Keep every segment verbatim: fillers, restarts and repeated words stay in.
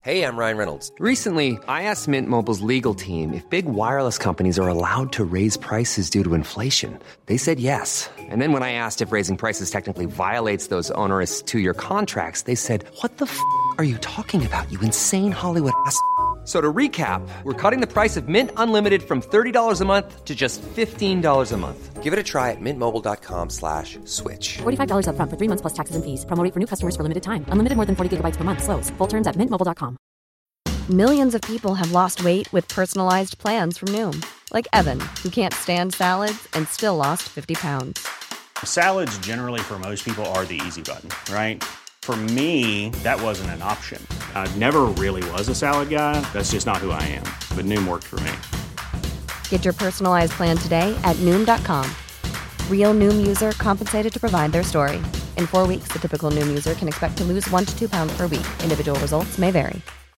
Hey, I'm Ryan Reynolds. Recently, I asked Mint Mobile's legal team if big wireless companies are allowed to raise prices due to inflation. They said yes. And then when I asked if raising prices technically violates those onerous two-year contracts, they said, what the f*** are you talking about, you insane Hollywood ass f- So to recap, we're cutting the price of Mint Unlimited from thirty dollars a month to just fifteen dollars a month. Give it a try at mintmobile.com slash switch. forty-five dollars up front for three months plus taxes and fees. Promo rate for new customers for limited time. Unlimited more than forty gigabytes per month. Slows full terms at mint mobile dot com. Millions of people have lost weight with personalized plans from Noom. Like Evan, who can't stand salads and still lost fifty pounds. Salads generally for most people are the easy button, right? For me, that wasn't an option. I never really was a salad guy. That's just not who I am. But Noom worked for me. Get your personalized plan today at Noom dot com. Real Noom user compensated to provide their story. In four weeks, the typical Noom user can expect to lose one to two pounds per week. Individual results may vary.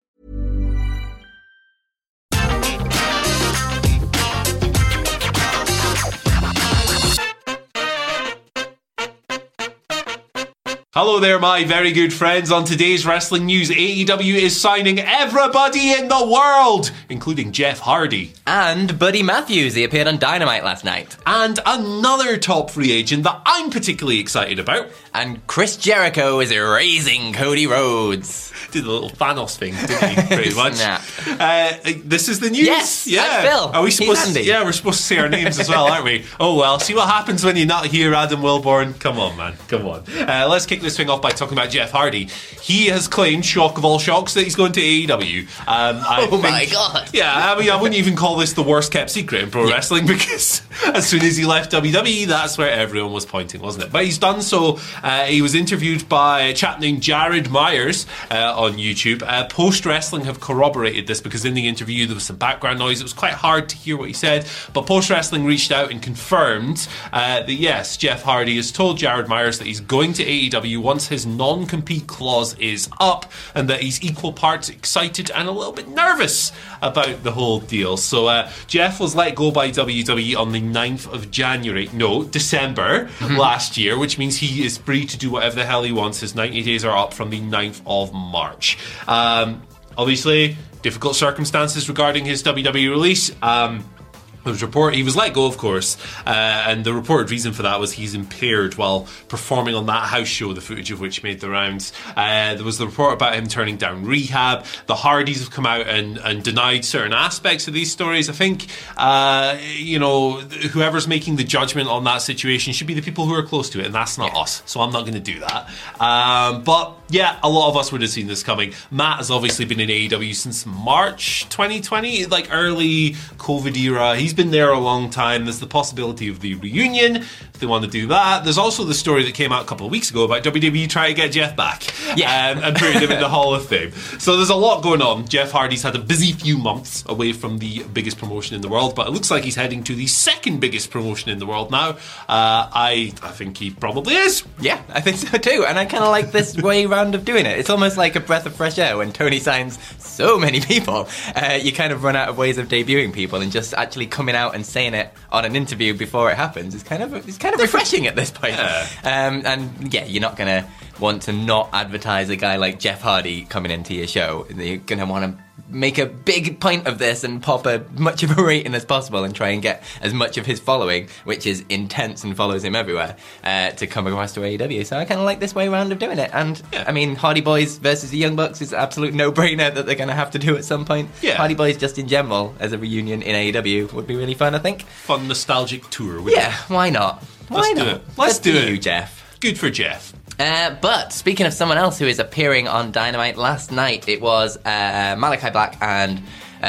Hello there, my very good friends. On today's wrestling news, A E W is signing everybody in the world, including Jeff Hardy. And Buddy Matthews, he appeared on Dynamite last night. And another top free agent that I'm particularly excited about. And Chris Jericho is erasing Cody Rhodes. Did a little Thanos thing, didn't he? Pretty much. Snap. Uh, this is the news. Yes, yeah. I'm Phil. Are we supposed? He's To, Andy. yeah, we're supposed to say our names as well, aren't we? Oh well. See what happens when you're not here, Adam Wilborn. Come on, man. Come on. Uh, let's kick this thing off by talking about Jeff Hardy. He has claimed, shock of all shocks, that he's going to A E W. Um, I oh think, my god. Yeah, I mean, I wouldn't even call this the worst kept secret in pro yeah. wrestling, because as soon as he left W W E, that's where everyone was pointing, wasn't it? But he's done so. Uh, he was interviewed by a chap named Jared Myers uh, on YouTube. Uh, Post Wrestling have corroborated this, because in the interview there was some background noise. It was quite hard to hear what he said, but Post Wrestling reached out and confirmed uh, that yes, Jeff Hardy has told Jared Myers that he's going to A E W once his non-compete clause is up, and that he's equal parts excited and a little bit nervous about the whole deal. So uh, Jeff was let go by W W E on the ninth of January, no, December mm-hmm. last year, which means he is free to do whatever the hell he wants. His ninety days are up from the ninth of March. Um, obviously, difficult circumstances regarding his W W E release. Um, There was report he was let go, of course, uh, and the reported reason for that was he's impaired while performing on that house show, the footage of which made the rounds. Uh, there was the report about him turning down rehab. The Hardys have come out and, and denied certain aspects of these stories. I think, uh, you know, whoever's making the judgment on that situation should be the people who are close to it, and that's not yeah. us, so I'm not going to do that. Um, but yeah, a lot of us would have seen this coming. Matt has obviously been in A E W since March twenty twenty, like early COVID era. He's been there a long time. There's the possibility of the reunion if they want to do that. There's also the story that came out a couple of weeks ago about W W E trying to get Jeff back yeah. um, and putting him in the Hall of Fame. So there's a lot going on. Jeff Hardy's had a busy few months away from the biggest promotion in the world, but it looks like he's heading to the second biggest promotion in the world now. Uh, I I think he probably is. Yeah, I think so too. And I kind of like this way round of doing it. It's almost like a breath of fresh air when Tony signs so many people. Uh, you kind of run out of ways of debuting people, and just actually coming out and saying it on an interview before it happens is kind of it's kind of refreshing at this point. Yeah. Um, and yeah, you're not going to want to not advertise a guy like Jeff Hardy coming into your show. You're going to want to make a big point of this and pop as much of a rating as possible and try and get as much of his following, which is intense and follows him everywhere, uh, to come across to A E W. So I kind of like this way round of doing it. And yeah. I mean, Hardy Boys versus the Young Bucks is an absolute no-brainer that they're going to have to do at some point. Yeah. Hardy Boys just in general as a reunion in A E W would be really fun, I think. Fun nostalgic tour. Yeah, it? why not? Why Let's not? do it. Let's Good do for it. you, Jeff. Good for Jeff. Uh, but speaking of someone else who is appearing on Dynamite, last night it was uh, Malachi Black and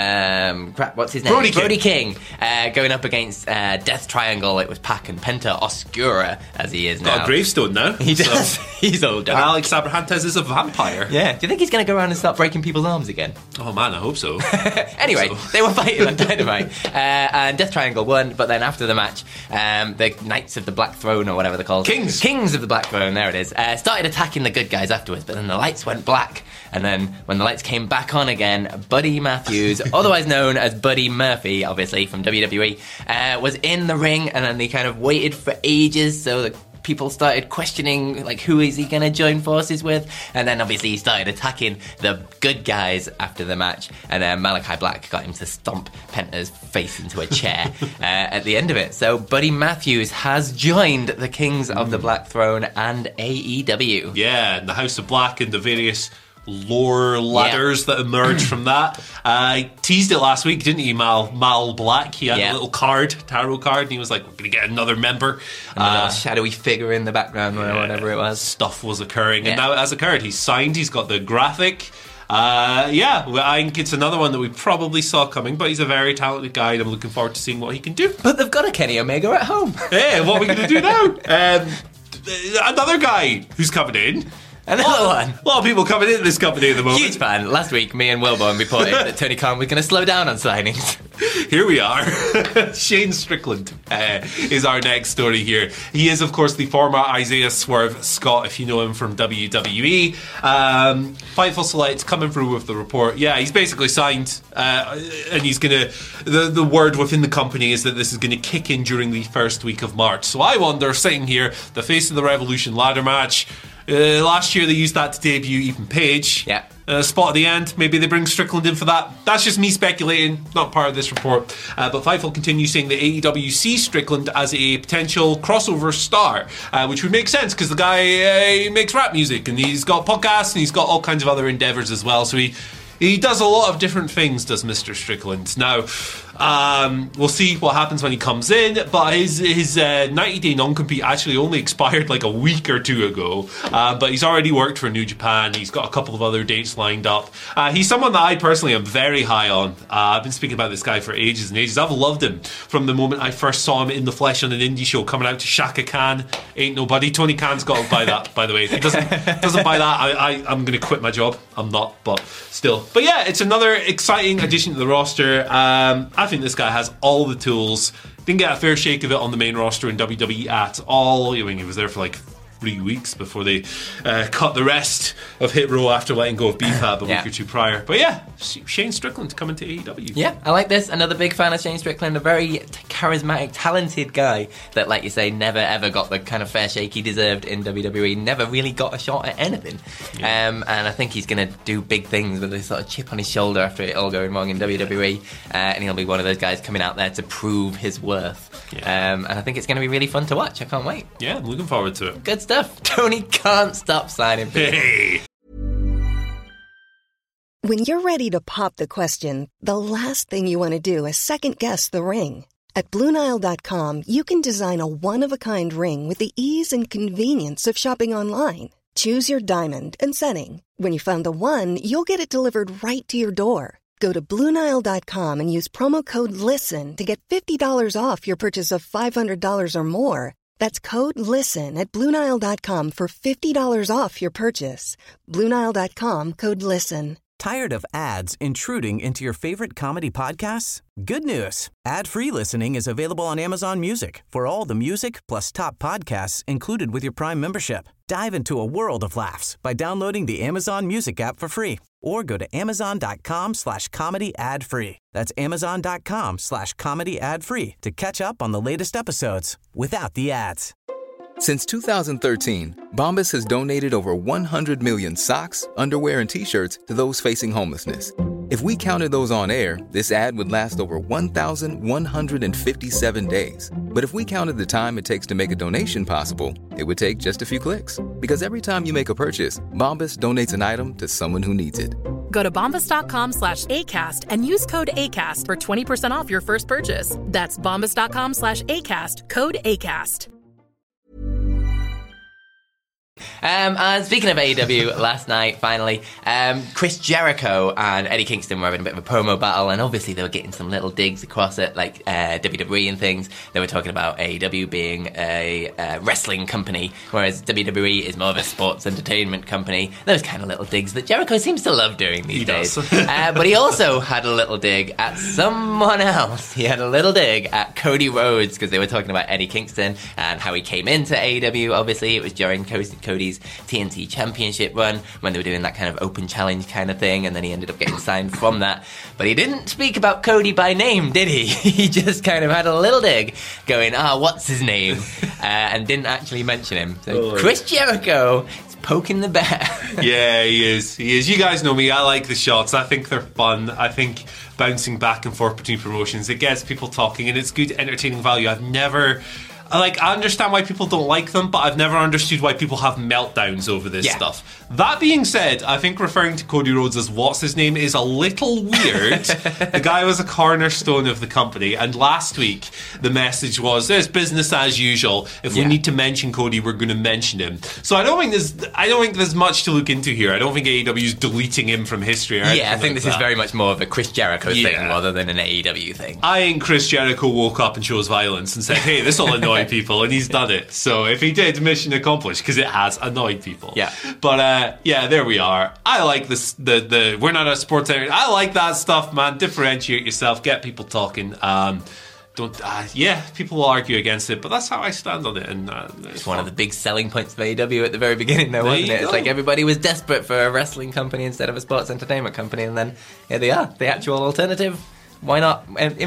um, crap, what's his name? Brody King, Brody King uh, going up against uh, Death Triangle. It was Pac and Penta Oscura, as he is now. Got a gravestone now. He does. So. He's old. Alex Abrahantes is a vampire. Yeah. Do you think he's going to go around and start breaking people's arms again? Oh man, I hope so. Anyway, hope so. They were fighting on Dynamite, uh, and Death Triangle won. But then after the match, um, the Knights of the Black Throne, or whatever they're called, Kings, Kings of the Black Throne, there it is, uh, started attacking the good guys afterwards. But then the lights went black, and then when the lights came back on again, Buddy Matthews, otherwise known as Buddy Murphy, obviously from W W E, uh, was in the ring, and then they kind of waited for ages so the people started questioning, like, who is he going to join forces with? And then obviously he started attacking the good guys after the match, and then Malachi Black got him to stomp Penta's face into a chair uh, at the end of it. So Buddy Matthews has joined the Kings of the Black Throne and A E W. Yeah, and the House of Black and the various lore ladders yeah. that emerged from that. I uh, teased it last week, didn't he, Mal, Mal Black? He had yeah. a little card, tarot card, and he was like, we're going to get another member. Another uh, shadowy figure in the background or yeah, whatever it was. Stuff was occurring, yeah. and now it has occurred. He's signed, he's got the graphic. Uh, yeah, well, I think it's another one that we probably saw coming, but he's a very talented guy, and I'm looking forward to seeing what he can do. But they've got a Kenny Omega at home. Hey, what are we going to do now? Um, another guy who's coming in. Another one. A lot of people coming into this company at the moment. Huge fan. Last week, me and Wilborn reported that Tony Khan was going to slow down on signings. Here we are. Shane Strickland uh, is our next story here. He is, of course, the former Isaiah Swerve Scott, if you know him from W W E. Um, Fightful Select's coming through with the report. Yeah, he's basically signed, uh, and he's going to... The, the word within the company is that this is going to kick in during the first week of March. So I wonder, sitting here, the Face of the Revolution ladder match... Uh, last year they used that to debut Ethan Page. Yeah. Uh, spot at the end. Maybe they bring Strickland in for that. That's just me speculating, not part of this report. Uh, but Fightful continues saying that A E W sees Strickland as a potential crossover star, uh, which would make sense because the guy uh, he makes rap music and he's got podcasts and he's got all kinds of other endeavours as well. So he he does a lot of different things, does Mister Strickland. Now, um, we'll see what happens when he comes in, but his his uh, ninety-day non-compete actually only expired like a week or two ago, uh, but he's already worked for New Japan. He's got a couple of other dates lined up. Uh, he's someone that I personally am very high on. Uh, I've been speaking about this guy for ages and ages. I've loved him from the moment I first saw him in the flesh on an indie show coming out to Shaka Khan. Ain't nobody. Tony Khan's got to buy that, by the way. If he doesn't, doesn't buy that, I, I, I'm going to quit my job. I'm not, but still. But yeah, it's another exciting addition to the roster. Um, I think this guy has all the tools. Didn't get a fair shake of it on the main roster in W W E at all. I mean, he was there for like three weeks before they uh, cut the rest of Hit Row after letting go of B FAB a yeah. week or two prior. But yeah, Shane Strickland coming to A E W. Yeah, I like this. Another big fan of Shane Strickland. A very charismatic, talented guy that, like you say, never ever got the kind of fair shake he deserved in W W E. Never really got a shot at anything. Yeah. Um, and I think he's going to do big things with this sort of chip on his shoulder after it all going wrong in W W E. Uh, and he'll be one of those guys coming out there to prove his worth. Yeah. Um, and I think it's going to be really fun to watch. I can't wait. Yeah, I'm looking forward to it. Good stuff. Tony can't stop signing people. Hey. When you're ready to pop the question, the last thing you want to do is second-guess the ring. At Blue Nile dot com, you can design a one-of-a-kind ring with the ease and convenience of shopping online. Choose your diamond and setting. When you find the one, you'll get it delivered right to your door. Go to Blue Nile dot com and use promo code LISTEN to get fifty dollars off your purchase of five hundred dollars or more. That's code LISTEN at Blue Nile dot com for fifty dollars off your purchase. Blue Nile dot com, code LISTEN. Tired of ads intruding into your favorite comedy podcasts? Good news. Ad-free listening is available on Amazon Music for all the music plus top podcasts included with your Prime membership. Dive into a world of laughs by downloading the Amazon Music app for free or go to amazon.com slash comedy ad free. That's amazon.com slash comedy ad free to catch up on the latest episodes without the ads. Since two thousand thirteen, Bombas has donated over one hundred million socks, underwear, and T-shirts to those facing homelessness. If we counted those on air, this ad would last over one thousand one hundred fifty-seven days. But if we counted the time it takes to make a donation possible, it would take just a few clicks. Because every time you make a purchase, Bombas donates an item to someone who needs it. Go to bombas.com slash ACAST and use code ACAST for twenty percent off your first purchase. That's bombas.com slash ACAST, code ACAST. Um, and speaking of A E W, last night, finally, um, Chris Jericho and Eddie Kingston were having a bit of a promo battle, and obviously they were getting some little digs across it, like uh, W W E and things. They were talking about A E W being a uh, wrestling company, whereas W W E is more of a sports entertainment company. Those kind of little digs that Jericho seems to love doing these he days. uh, but he also had a little dig at someone else. He had a little dig at Cody Rhodes, because they were talking about Eddie Kingston and how he came into A E W. Obviously, it was during Cody Cody's T N T Championship run when they were doing that kind of open challenge kind of thing, and then he ended up getting signed from that. But he didn't speak about Cody by name, did he? He just kind of had a little dig going, ah, what's his name? uh, and didn't actually mention him. So oh, Chris Jericho is poking the bear. Yeah, he is. He is. You guys know me. I like the shots. I think they're fun. I think bouncing back and forth between promotions, it gets people talking, and it's good entertaining value. I've never... Like, I understand why people don't like them, but I've never understood why people have meltdowns over this yeah. stuff. That being said, I think referring to Cody Rhodes as what's his name is a little weird. The guy was a cornerstone of the company, and last week the message was, it's business as usual. If yeah. we need to mention Cody, we're going to mention him. So I don't think there's I don't think there's much to look into here. I don't think A E W is deleting him from history or Yeah, I think like this that. is very much more of a Chris Jericho yeah. thing rather than an A E W thing. I think Chris Jericho woke up and chose violence and said, hey, this will annoy people, and he's done it. So if he did, mission accomplished, because it has annoyed people. Yeah. But uh, yeah, there we are. I like this. The the we're not a sports area. I like that stuff, man. Differentiate yourself, get people talking. Um, don't. Uh, yeah, people will argue against it, but that's how I stand on it. And uh, it's, it's one of the big selling points of A E W at the very beginning, though, wasn't it? It's go. like everybody was desperate for a wrestling company instead of a sports entertainment company, and then here they are, the actual alternative. Why not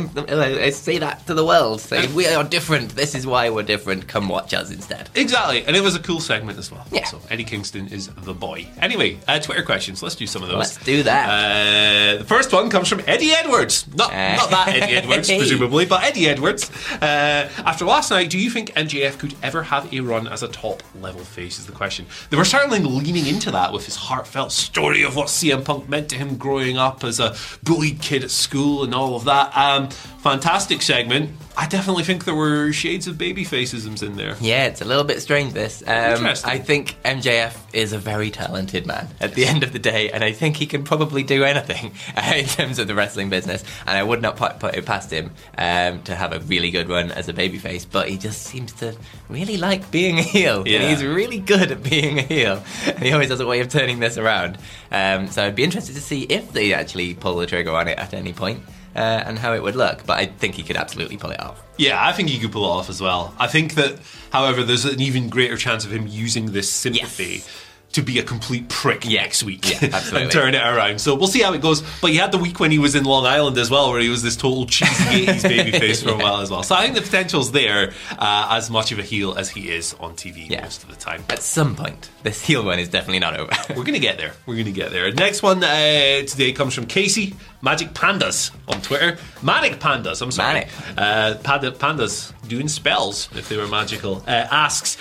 uh, say that to the world? Say, we are different. This is why we're different. Come watch us instead. Exactly. And it was a cool segment as well. Yeah. So Eddie Kingston is the boy. Anyway, uh, Twitter questions. Let's do some of those. Let's do that. Uh, the first one comes from Eddie Edwards. Not, uh, not that Eddie Edwards, hey. presumably, but Eddie Edwards. Uh, after last night, do you think M J F could ever have a run as a top-level face is the question. They were certainly leaning into that with his heartfelt story of what C M Punk meant to him growing up as a bullied kid at school and all of that. Um, fantastic segment. I definitely think there were shades of babyfaceisms in there. Yeah, it's a little bit strange, this. Um, I think M J F is a very talented man at the end of the day, and I think he can probably do anything uh, in terms of the wrestling business, and I would not put, put it past him um, to have a really good run as a babyface, but he just seems to really like being a heel. Yeah. And he's really good at being a heel, and he always has a way of turning this around. Um, so I'd be interested to see if they actually pull the trigger on it at any point. Uh, and how it would look, but I think he could absolutely pull it off. Yeah, I think he could pull it off as well. I think that, however, there's an even greater chance of him using this sympathy yes. to be a complete prick yeah. next week yeah, absolutely. and turn it around. So we'll see how it goes. But he had the week when he was in Long Island as well, where he was this total cheesy eighties babyface for yeah. a while as well. So I think the potential's there, uh, as much of a heel as he is on T V yeah. most of the time. At some point, this heel run is definitely not over. We're going to get there. We're going to get there. Next one uh, today comes from Casey. Magic Pandas on Twitter. Manic Pandas, I'm sorry. Manic. Uh, panda, pandas doing spells, if they were magical. Uh, asks,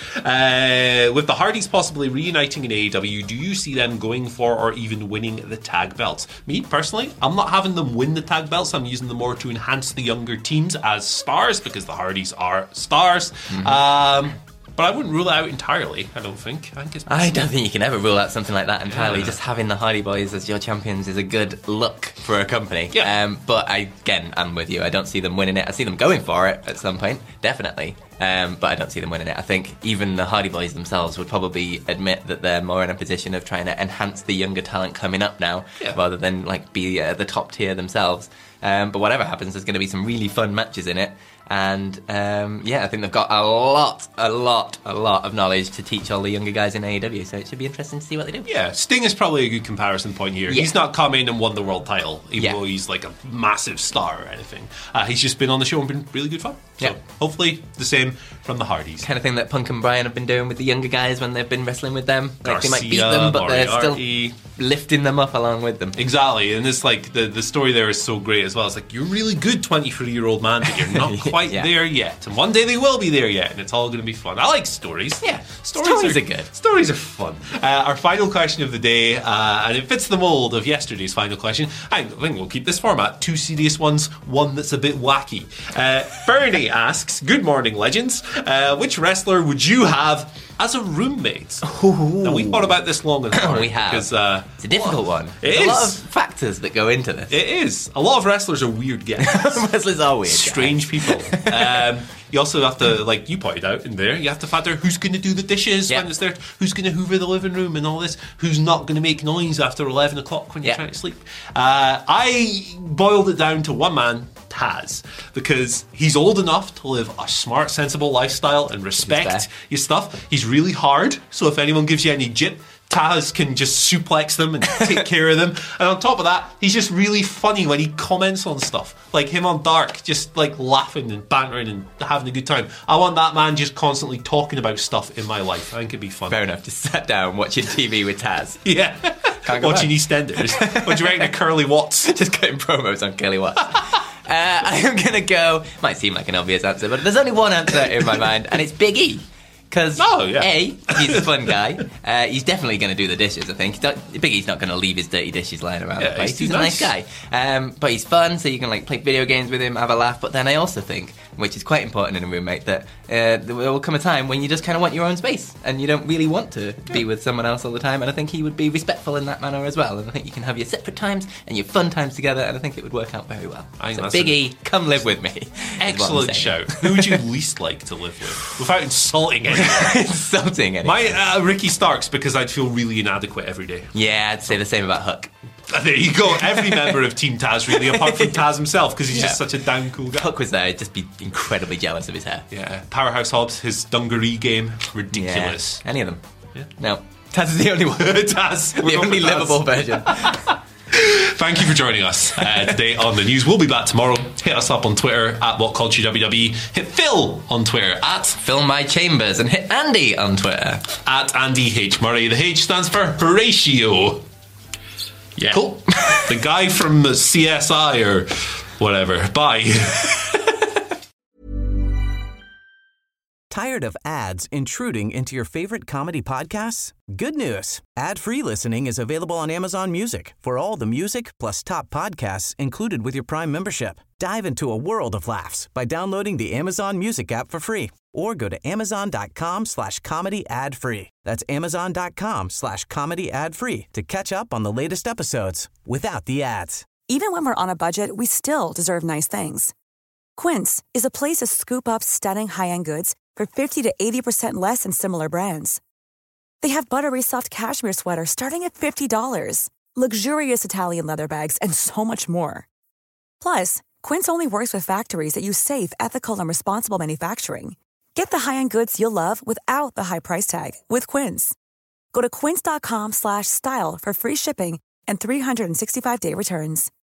uh, with the Hardys possibly reuniting in A E W, do you see them going for or even winning the tag belts? Me, personally, I'm not having them win the tag belts. I'm using them more to enhance the younger teams as stars, because the Hardys are stars. Mm-hmm. Um... But I wouldn't rule it out entirely, I don't think. I, think it's I don't think you can ever rule out something like that entirely. Yeah. Just having the Hardy Boys as your champions is a good look for a company. Yeah. Um, but I, again, I'm with you. I don't see them winning it. I see them going for it at some point, definitely. Um, but I don't see them winning it. I think even the Hardy Boys themselves would probably admit that they're more in a position of trying to enhance the younger talent coming up now, yeah. rather than like be uh, the top tier themselves. Um, but whatever happens, there's going to be some really fun matches in it. And um, yeah, I think they've got a lot, a lot, a lot of knowledge to teach all the younger guys in A E W, so it should be interesting to see what they do. Yeah, Sting is probably a good comparison point here. Yeah. He's not come in and won the world title, even yeah. though he's like a massive star or anything. Uh, he's just been on the show and been really good fun. So yeah. hopefully the same from the Hardys. Kind of thing that Punk and Bryan have been doing with the younger guys when they've been wrestling with them. Like Garcia, they might beat them, but they're Moriarty. still lifting them up along with them. Exactly, and it's like the, the story there is so great as well. It's like, you're really good twenty-three-year-old man, but you're not quite yeah. there yet. And one day they will be there yet, and it's all going to be fun. I like stories. Yeah, stories, stories are, are good. Stories are fun. Uh, our final question of the day, uh, and it fits the mold of yesterday's final question. I think we'll keep this format. Two serious ones, one that's a bit wacky. Uh, Bernie asks, good morning, legends. Uh, which wrestler would you have as a roommate? Ooh. Now, we thought about this long and hard. We have. Because, uh, it's a difficult one. It There's is. a lot of factors that go into this. It is. A lot of wrestlers are weird guys. Wrestlers are weird Strange guys. people. Um, you also have to, like you pointed out in there, you have to factor who's going to do the dishes yep. when it's there, who's going to hoover the living room and all this, who's not going to make noise after eleven o'clock when you're yep. trying to sleep. Uh, I boiled it down to one man, Taz, because he's old enough to live a smart, sensible lifestyle and respect your stuff. He's really hard, so if anyone gives you any jip, Taz can just suplex them and take care of them. And on top of that, he's just really funny when he comments on stuff. Like him on Dark, just like laughing and bantering and having a good time. I want that man just constantly talking about stuff in my life. I think it'd be fun. Fair enough. Just sat down watching T V with Taz. Yeah. Watching EastEnders. What do you reckon of Curly Watts? Just getting promos on Curly Watts. uh, I am going to go... Might seem like an obvious answer, but there's only one answer in my mind, and it's Big E. Because, oh, yeah. A, he's a fun guy. Uh, he's definitely going to do the dishes, I think. Big E's not going to leave his dirty dishes lying around yeah, the place. He's, he's a nice. nice guy. Um, but he's fun, so you can like play video games with him, have a laugh. But then I also think, which is quite important in a roommate, that uh, there will come a time when you just kind of want your own space and you don't really want to yeah. be with someone else all the time. And I think he would be respectful in that manner as well. And I think you can have your separate times and your fun times together, and I think it would work out very well. I think so that's Big a... E, come live with me. Excellent shout. Who would you least like to live with? Without insulting anyone. Insulting anyone. My uh, Ricky Starks, because I'd feel really inadequate every day. Yeah, I'd say the same about Hook. There you go. Every member of Team Taz, really, apart from Taz himself, because he's yeah. just such a damn cool guy. Hook was there, I'd just be incredibly jealous of his hair. Yeah. Powerhouse Hobbs, his dungaree game, ridiculous. Yeah. Any of them? Yeah. No. Taz is the only one. Taz. The only livable version. Thank you for joining us uh, today on the news. We'll be back tomorrow. Hit us up on Twitter at What Culture W W E. Hit Phil on Twitter at Phil My Chambers, and hit Andy on Twitter at Andy H Murray. The H stands for Horatio. Yeah. Cool. The guy from C S I or whatever. Bye. Tired of ads intruding into your favorite comedy podcasts? Good news. Ad-free listening is available on Amazon Music for all the music plus top podcasts included with your Prime membership. Dive into a world of laughs by downloading the Amazon Music app for free or go to amazon.com slash comedy ad free. That's amazon.com slash comedy ad free to catch up on the latest episodes without the ads. Even when we're on a budget, we still deserve nice things. Quince is a place to scoop up stunning high-end goods for fifty to eighty percent less than similar brands. They have buttery soft cashmere sweaters starting at fifty dollars, luxurious Italian leather bags, and so much more. Plus, Quince only works with factories that use safe, ethical, and responsible manufacturing. Get the high-end goods you'll love without the high price tag with Quince. Go to quince.com slash style for free shipping and three sixty-five day returns.